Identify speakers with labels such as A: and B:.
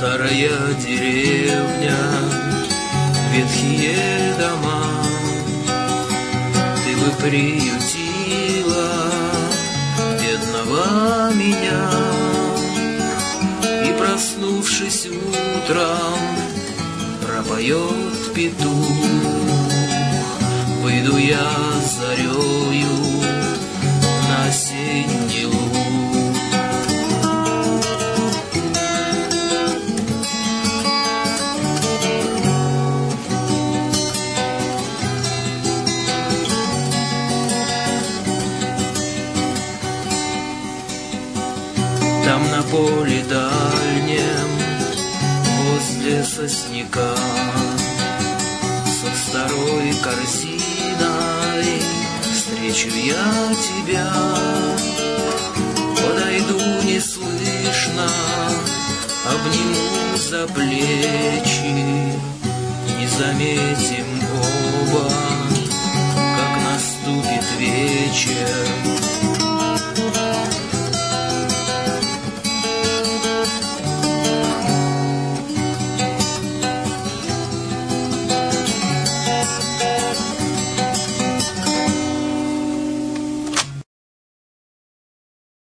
A: Старая деревня, ветхие дома, ты бы приютила бедного меня. И, проснувшись утром, пропоет петух, выйду я зарею на осенний луг. Там на поле дальнем, возле сосняка, со старой корзиной встречу я тебя. Подойду неслышно, обниму за плечи, не заметим оба, как наступит вечер.